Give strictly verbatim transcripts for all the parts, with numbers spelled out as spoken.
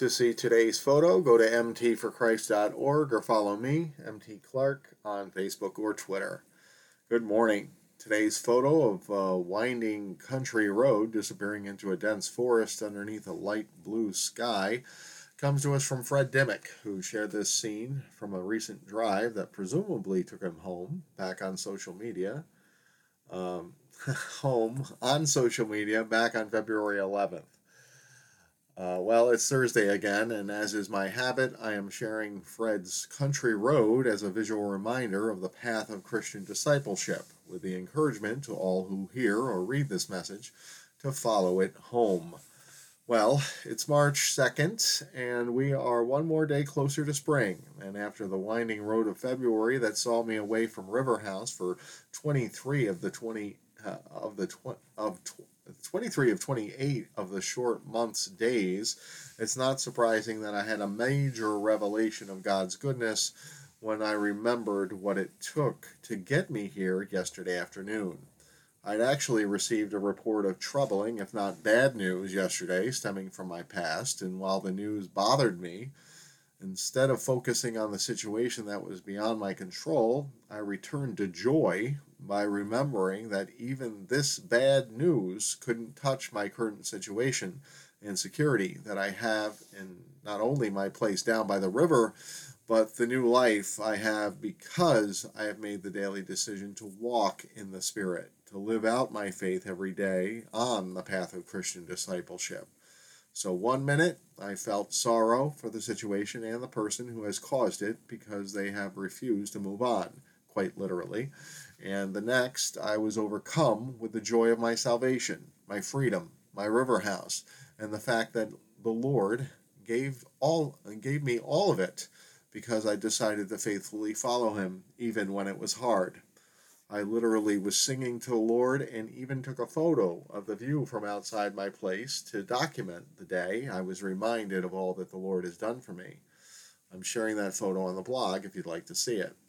To see today's photo, go to m t for christ dot org or follow me, M T Clark, on Facebook or Twitter. Good morning. Today's photo of a winding country road disappearing into a dense forest underneath a light blue sky comes to us from Fred Dimmick, who shared this scene from a recent drive that presumably took him home, back on social media. Um, home on social media back on February eleventh. Uh, well, it's Thursday again, and as is my habit, I am sharing Fred's country road as a visual reminder of the path of Christian discipleship, with the encouragement to all who hear or read this message to follow it home. Well, it's March second, and we are one more day closer to spring, and after the winding road of February that saw me away from River House for twenty-three of the twenty uh, of the tw- of tw- twenty-three of twenty-eight of the short month's days, it's not surprising that I had a major revelation of God's goodness when I remembered what it took to get me here yesterday afternoon. I'd actually received a report of troubling, if not bad news yesterday, stemming from my past, and while the news bothered me, instead of focusing on the situation that was beyond my control, I returned to joy by remembering that even this bad news couldn't touch my current situation and security that I have in not only my place down by the river, but the new life I have because I have made the daily decision to walk in the Spirit, to live out my faith every day on the path of Christian discipleship. So one minute, I felt sorrow for the situation and the person who has caused it because they have refused to move on, quite literally. And the next, I was overcome with the joy of my salvation, my freedom, my river house, and the fact that the Lord gave all gave me all of it because I decided to faithfully follow him, even when it was hard. I literally was singing to the Lord and even took a photo of the view from outside my place to document the day I was reminded of all that the Lord has done for me. I'm sharing that photo on the blog if you'd like to see it.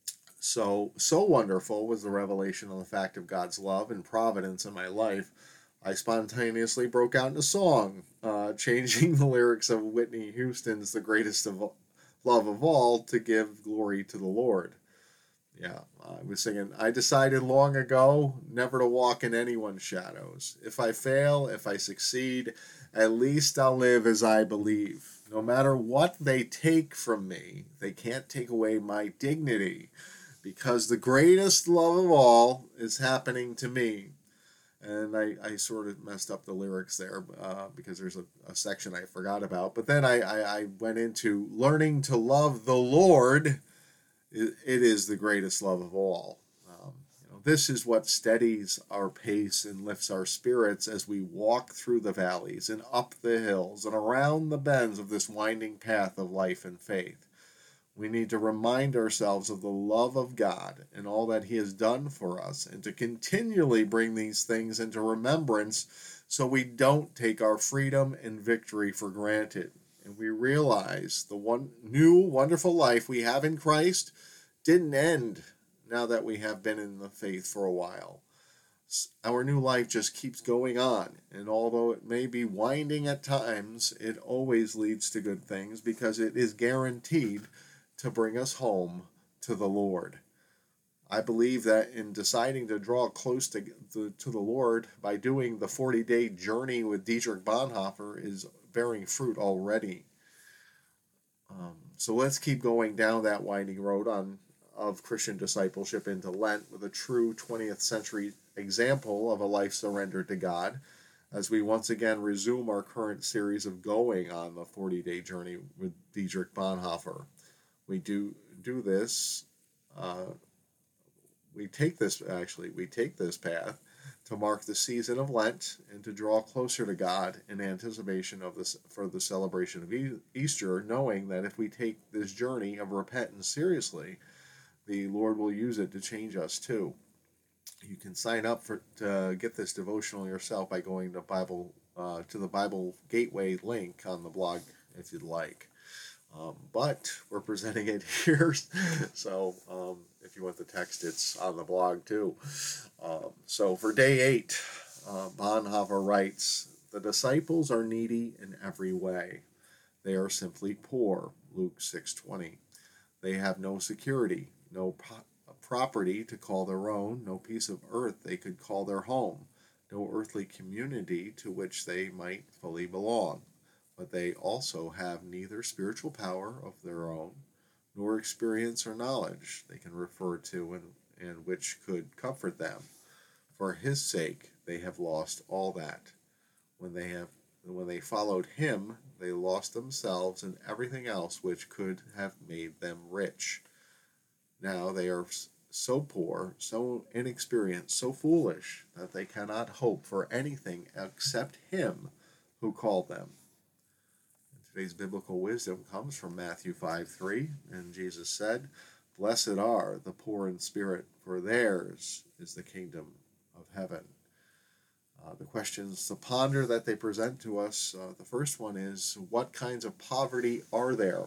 So, so wonderful was the revelation of the fact of God's love and providence in my life, I spontaneously broke out into song, uh, changing the lyrics of Whitney Houston's The Greatest of Love of All to give glory to the Lord. Yeah, I was singing, I decided long ago never to walk in anyone's shadows. If I fail, if I succeed, at least I'll live as I believe. No matter what they take from me, they can't take away my dignity, because the greatest love of all is happening to me. And I, I sort of messed up the lyrics there uh, because there's a, a section I forgot about. But then I, I, I went into learning to love the Lord. It, it is the greatest love of all. Um, you know, this is what steadies our pace and lifts our spirits as we walk through the valleys and up the hills and around the bends of this winding path of life and faith. We need to remind ourselves of the love of God and all that he has done for us, and to continually bring these things into remembrance so we don't take our freedom and victory for granted. And we realize the one new wonderful life we have in Christ didn't end now that we have been in the faith for a while. Our new life just keeps going on, and although it may be winding at times, it always leads to good things because it is guaranteed to bring us home to the Lord. I believe that in deciding to draw close to the, to the Lord by doing the forty-day journey with Dietrich Bonhoeffer is bearing fruit already. Um, so let's keep going down that winding road on of Christian discipleship into Lent with a true twentieth century example of a life surrendered to God, as we once again resume our current series of going on the forty-day journey with Dietrich Bonhoeffer. We do do this, uh, we take this, actually, we take this path to mark the season of Lent and to draw closer to God in anticipation of this for the celebration of e- Easter, knowing that if we take this journey of repentance seriously, the Lord will use it to change us too. You can sign up for to get this devotional yourself by going to Bible uh, to the Bible Gateway link on the blog if you'd like. Um, but we're presenting it here, so um, if you want the text, it's on the blog too. Um, so for day eight, uh, Bonhoeffer writes, "The disciples are needy in every way. They are simply poor, Luke six twenty. They have no security, no po- property to call their own, no piece of earth they could call their home, no earthly community to which they might fully belong. But they also have neither spiritual power of their own, nor experience or knowledge they can refer to and, and which could comfort them. For his sake they have lost all that. When they have when they followed him, they lost themselves and everything else which could have made them rich. Now they are so poor, so inexperienced, so foolish, that they cannot hope for anything except him who called them. And today's biblical wisdom comes from Matthew five three, and Jesus said, "Blessed are the poor in spirit, for theirs is the kingdom of heaven." Uh, the questions to ponder that they present to us, uh, the first one is, what kinds of poverty are there?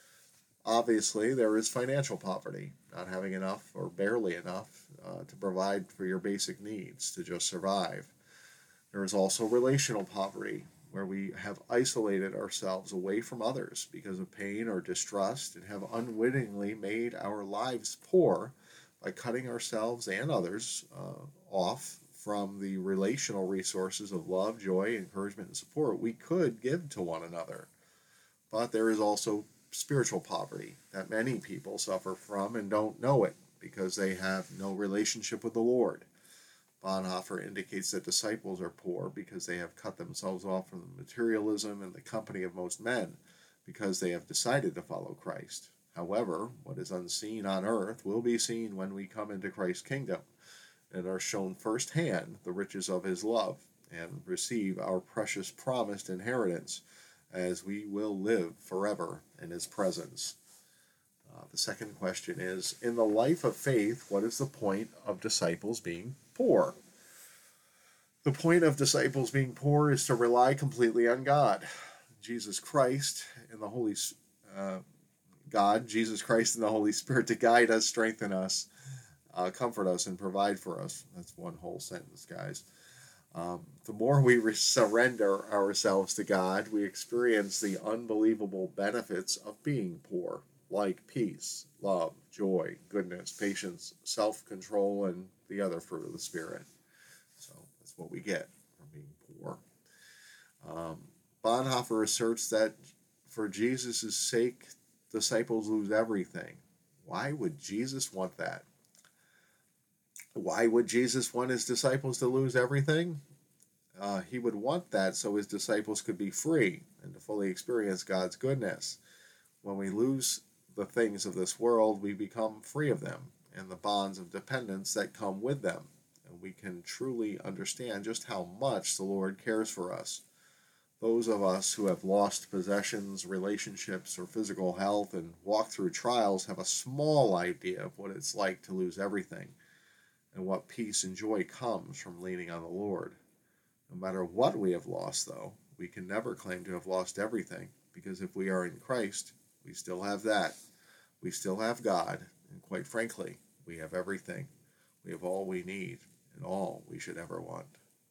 Obviously, there is financial poverty, not having enough or barely enough uh, to provide for your basic needs to just survive. There is also relational poverty, where we have isolated ourselves away from others because of pain or distrust and have unwittingly made our lives poor by cutting ourselves and others uh, off from the relational resources of love, joy, encouragement, and support we could give to one another. But there is also spiritual poverty that many people suffer from and don't know it because they have no relationship with the Lord. Bonhoeffer indicates that disciples are poor because they have cut themselves off from the materialism and the company of most men because they have decided to follow Christ. However, what is unseen on earth will be seen when we come into Christ's kingdom and are shown firsthand the riches of his love and receive our precious promised inheritance as we will live forever in his presence. Uh, the second question is, in the life of faith, what is the point of disciples being poor? The point of disciples being poor is to rely completely on God, Jesus Christ, and the Holy uh, God, Jesus Christ, and the Holy Spirit to guide us, strengthen us, uh, comfort us, and provide for us. That's one whole sentence, guys. Um, the more we re- surrender ourselves to God, we experience the unbelievable benefits of being poor, like peace, love, joy, goodness, patience, self-control, and the other fruit of the Spirit. So that's what we get from being poor. Um, Bonhoeffer asserts that for Jesus' sake, disciples lose everything. Why would Jesus want that? Why would Jesus want his disciples to lose everything? Uh, he would want that so his disciples could be free and to fully experience God's goodness. When we lose the things of this world, we become free of them and the bonds of dependence that come with them. And we can truly understand just how much the Lord cares for us. Those of us who have lost possessions, relationships, or physical health and walked through trials have a small idea of what it's like to lose everything and what peace and joy comes from leaning on the Lord. No matter what we have lost, though, we can never claim to have lost everything, because if we are in Christ, we still have that. We still have God, and quite frankly, we have everything. We have all we need and all we should ever want.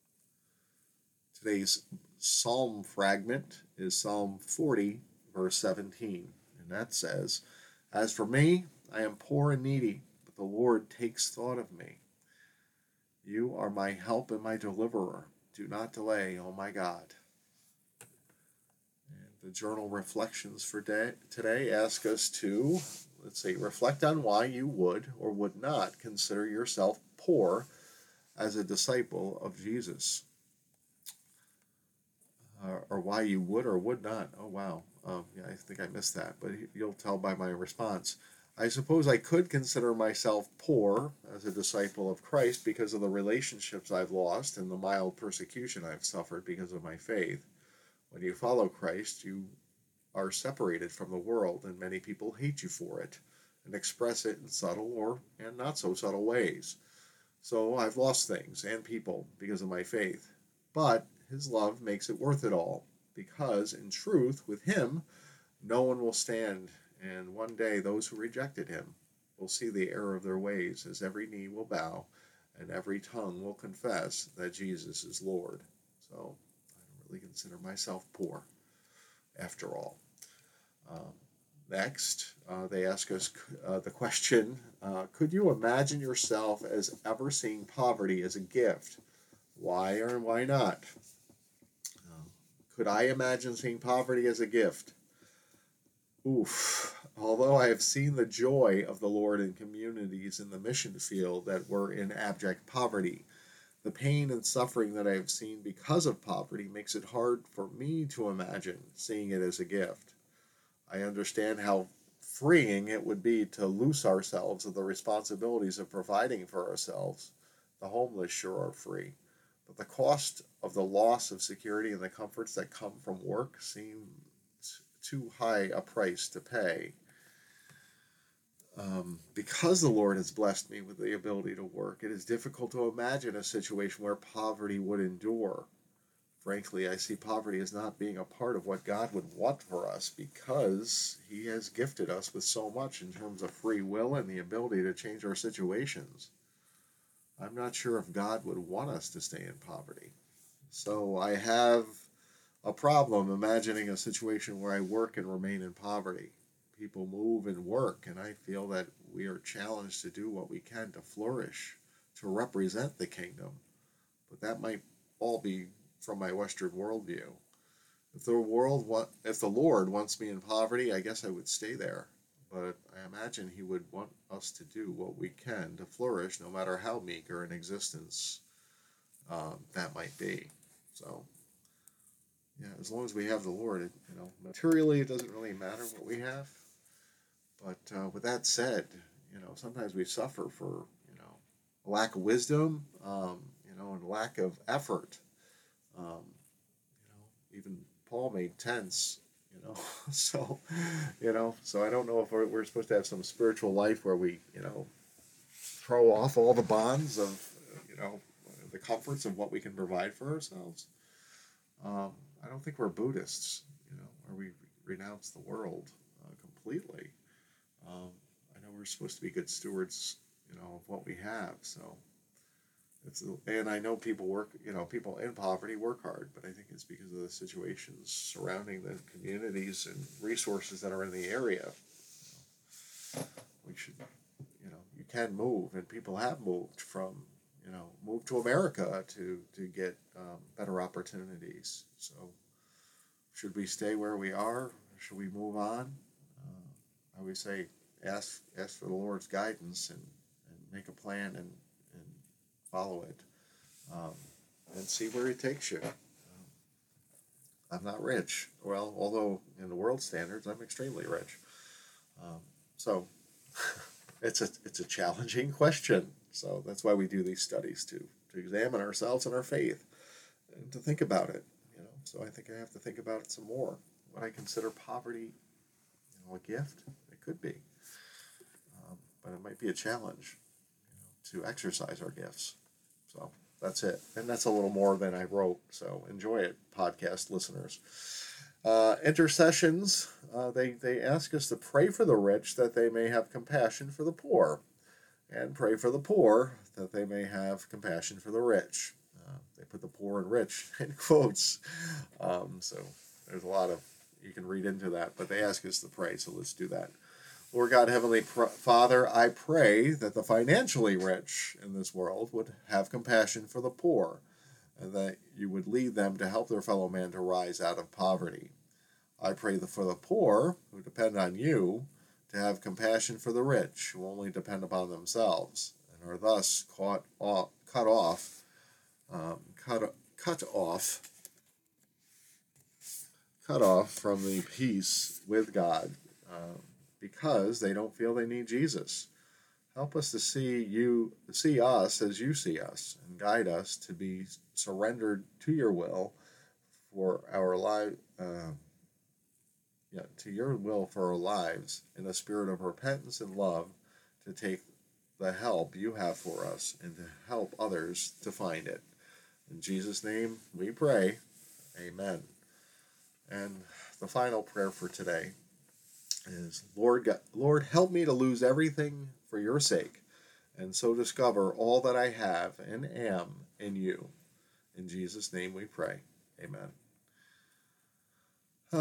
Today's psalm fragment is Psalm forty, verse seventeen, and that says, "As for me, I am poor and needy, but the Lord takes thought of me. You are my help and my deliverer. Do not delay, oh my God." And the journal reflections for day, today ask us to, let's see, reflect on why you would or would not consider yourself poor as a disciple of Jesus. Uh, or why you would or would not. Oh, wow. Um, yeah, I think I missed that, but you'll tell by my response. I suppose I could consider myself poor as a disciple of Christ because of the relationships I've lost and the mild persecution I've suffered because of my faith. When you follow Christ, you are separated from the world, and many people hate you for it and express it in subtle or and not so subtle ways. So I've lost things and people because of my faith. But his love makes it worth it all, because in truth, with him, no one will stand, and one day those who rejected him will see the error of their ways, as every knee will bow and every tongue will confess that Jesus is Lord. So I don't really consider myself poor, after all. Um, next, uh, they ask us uh, the question, uh, could you imagine yourself as ever seeing poverty as a gift? Why or why not? Uh, could I imagine seeing poverty as a gift? Oof. Although I have seen the joy of the Lord in communities in the mission field that were in abject poverty, the pain and suffering that I have seen because of poverty makes it hard for me to imagine seeing it as a gift. I understand how freeing it would be to loose ourselves of the responsibilities of providing for ourselves. The homeless sure are free, but the cost of the loss of security and the comforts that come from work seem too high a price to pay. Um, because the Lord has blessed me with the ability to work, it is difficult to imagine a situation where poverty would endure. Frankly, I see poverty as not being a part of what God would want for us because He has gifted us with so much in terms of free will and the ability to change our situations. I'm not sure if God would want us to stay in poverty. So I have a problem imagining a situation where I work and remain in poverty. People move and work, and I feel that we are challenged to do what we can to flourish, to represent the kingdom. But that might all be from my Western worldview. If the world, want, if the Lord wants me in poverty, I guess I would stay there. But I imagine He would want us to do what we can to flourish, no matter how meager an existence um, that might be. So, yeah, as long as we have the Lord, it, you know, materially it doesn't really matter what we have. But uh, with that said, you know, sometimes we suffer for, you know, a lack of wisdom, um, you know, and lack of effort. Um, you know, even Paul made tents, you know, so, you know, so I don't know if we're, we're supposed to have some spiritual life where we, you know, throw off all the bonds of, you know, the comforts of what we can provide for ourselves. Um, I don't think we're Buddhists, you know, where we renounce the world uh, completely. Um, I know we're supposed to be good stewards, you know, of what we have. So, it's and I know people work, you know, people in poverty work hard, but I think it's because of the situations surrounding the communities and resources that are in the area. You know, we should, you know, you can move, and people have moved from, you know, move to America to to get um, better opportunities. So, should we stay where we are? Should we move on? Uh, I always say, ask ask for the Lord's guidance and, and make a plan and, and follow it, um, and see where He takes you. Um, I'm not rich. Well, although in the world standards, I'm extremely rich. Um, so it's a it's a challenging question. So that's why we do these studies to to examine ourselves and our faith and to think about it. You know, so I think I have to think about it some more. Would I consider poverty, you know, a gift? It could be, um, but it might be a challenge, you know, to exercise our gifts. So that's it, and that's a little more than I wrote. So enjoy it, podcast listeners. Uh, intercessions. Uh, they they ask us to pray for the rich that they may have compassion for the poor, and pray for the poor that they may have compassion for the rich. Uh, they put the poor and rich in quotes. Um, so there's a lot of, you can read into that, but they ask us to pray, so let's do that. Lord God, Heavenly Father, I pray that the financially rich in this world would have compassion for the poor, and that you would lead them to help their fellow man to rise out of poverty. I pray for the poor, who depend on you, to have compassion for the rich, who only depend upon themselves, and are thus caught off, cut off, um, cut, cut off, cut off from the peace with God, um, because they don't feel they need Jesus. Help us to see you, see us as you see us, and guide us to be surrendered to your will for our life, uh, yeah, to your will for our lives, in a spirit of repentance and love, to take the help you have for us and to help others to find it. In Jesus' name we pray. Amen. And the final prayer for today is, Lord, God, Lord, help me to lose everything for your sake, and so discover all that I have and am in you. In Jesus' name we pray. Amen. Ah.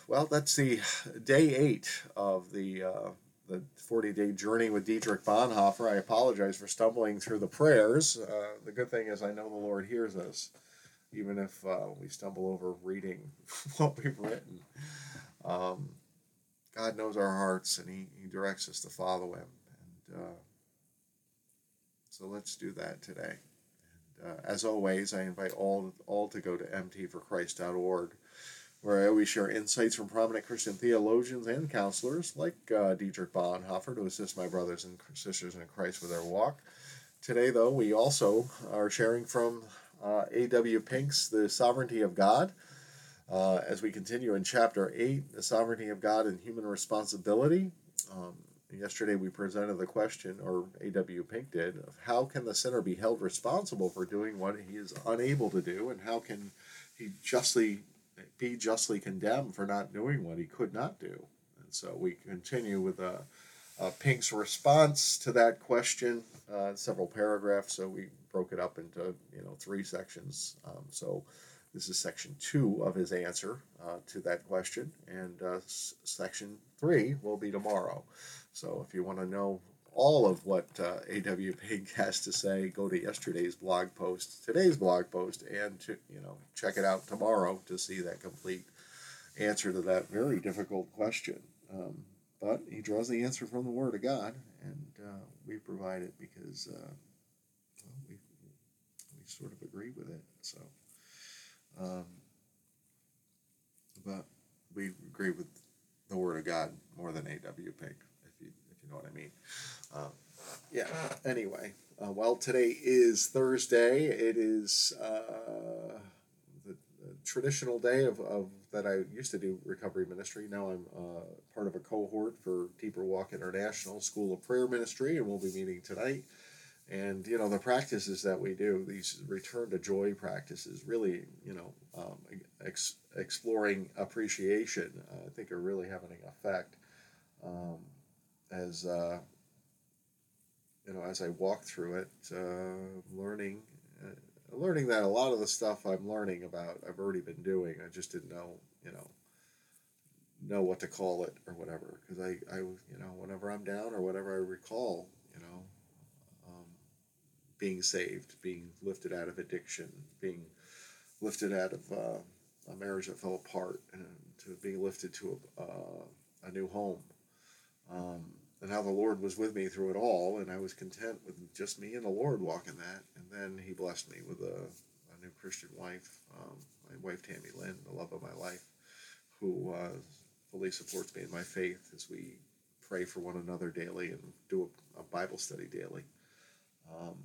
well, that's the day eight of the uh, the forty-day journey with Dietrich Bonhoeffer. I apologize for stumbling through the prayers. Uh, the good thing is I know the Lord hears us, even if uh, we stumble over reading what we've written. Um, God knows our hearts, and He, he directs us to follow Him. And uh, so let's do that today. And uh, as always, I invite all all to go to m t for christ dot org, where I always share insights from prominent Christian theologians and counselors like uh, Dietrich Bonhoeffer to assist my brothers and sisters in Christ with their walk. Today, though, we also are sharing from uh, A W Pink's The Sovereignty of God. Uh, as we continue in Chapter eight, The Sovereignty of God and Human Responsibility. Um, yesterday we presented the question, or A W Pink did, of how can the sinner be held responsible for doing what he is unable to do, and how can he justly be justly condemned for not doing what he could not do? And so we continue with uh, uh, Pink's response to that question, uh, several paragraphs. So we broke it up into you know three sections. Um, so this is section two of his answer uh, to that question, and uh, s- section three will be tomorrow. So if you want to know all of what uh, A W Pink has to say, go to yesterday's blog post, today's blog post, and to, you know check it out tomorrow to see that complete answer to that very difficult question. Um, but he draws the answer from the Word of God, and uh, we provide it because uh, well, we we sort of agree with it. So, um, but we agree with the Word of God more than A W Pink, if you if you know what I mean. Um, yeah. Anyway, uh, well, today is Thursday. It is uh, the, the traditional day of, of that I used to do recovery ministry. Now I'm uh, part of a cohort for Deeper Walk International School of Prayer Ministry, and we'll be meeting tonight. And you know the practices that we do, these return to joy practices, really, you know, um, ex- exploring appreciation, uh, I think are really having an effect. Um, as uh, you know, as I walk through it, uh, learning, uh, learning that a lot of the stuff I'm learning about, I've already been doing. I just didn't know, you know, know what to call it or whatever. Because I, I, you know, whenever I'm down or whatever I recall, you know, um, being saved, being lifted out of addiction, being lifted out of uh, a marriage that fell apart, and to being lifted to a, uh, a new home. Um, and how the Lord was with me through it all, and I was content with just me and the Lord walking that. And then He blessed me with a, a new Christian wife, um, my wife Tammy Lynn, the love of my life, who uh, fully supports me in my faith as we pray for one another daily and do a, a Bible study daily. Um,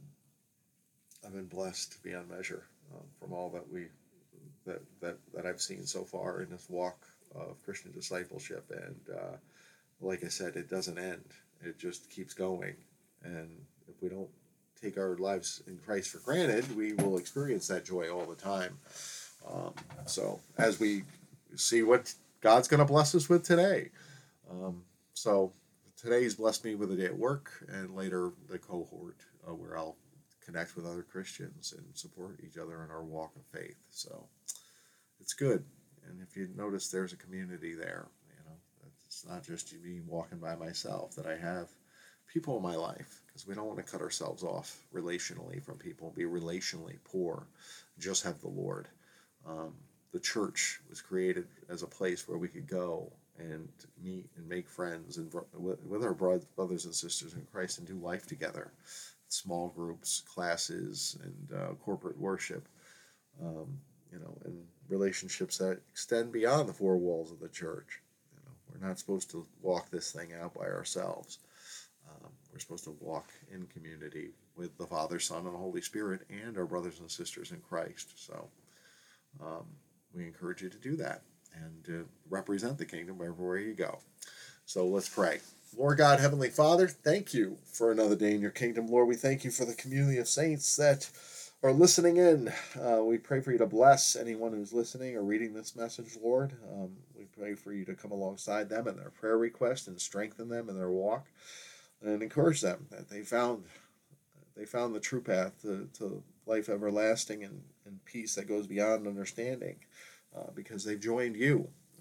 I've been blessed beyond measure um, from all that we that, that that I've seen so far in this walk of Christian discipleship, and uh, like I said, it doesn't end. It just keeps going. And if we don't take our lives in Christ for granted, we will experience that joy all the time. Um, so as we see what God's going to bless us with today. Um, so today's blessed me with a day at work, and later the cohort uh, where I'll connect with other Christians and support each other in our walk of faith. So it's good. And if you notice, there's a community there. It's not just me walking by myself, that I have people in my life, because we don't want to cut ourselves off relationally from people, be relationally poor, just have the Lord. Um, the church was created as a place where we could go and meet and make friends and with our brothers and sisters in Christ and do life together. Small groups, classes, and uh, corporate worship, um, you know, and relationships that extend beyond the four walls of the church. We're not supposed to walk this thing out by ourselves. Um, we're supposed to walk in community with the Father, Son, and the Holy Spirit, and our brothers and sisters in Christ. So um, we encourage you to do that and to represent the kingdom everywhere you go. So let's pray. Lord God, Heavenly Father, thank you for another day in your kingdom. Lord, we thank you for the community of saints that are listening in. Uh, we pray for you to bless anyone who's listening or reading this message, Lord. Um, we pray for you to come alongside them in their prayer requests and strengthen them in their walk and encourage them that they found they found the true path to, to life everlasting and, and peace that goes beyond understanding uh, because they've joined you. And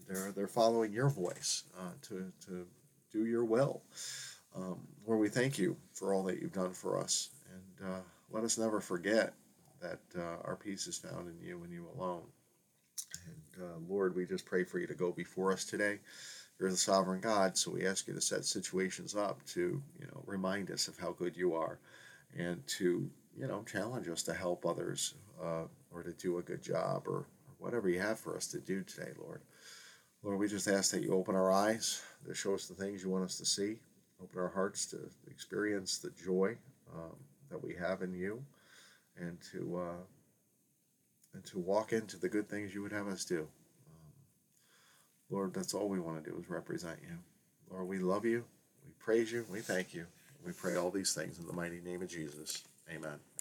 they're they're following your voice uh, to to do your will. Um, Lord, we thank you for all that you've done for us, and uh, let us never forget that uh, our peace is found in you and you alone. And uh, Lord, we just pray for you to go before us today. You're the sovereign God, so we ask you to set situations up to, you know, remind us of how good you are, and to, you know, challenge us to help others, uh, or to do a good job, or, or whatever you have for us to do today, Lord. Lord, we just ask that you open our eyes to show us the things you want us to see, open our hearts to experience the joy um, that we have in you, and to uh, and to walk into the good things you would have us do. Um, Lord, that's all we want to do is represent you. Lord, we love you, we praise you, we thank you. We pray all these things in the mighty name of Jesus. Amen.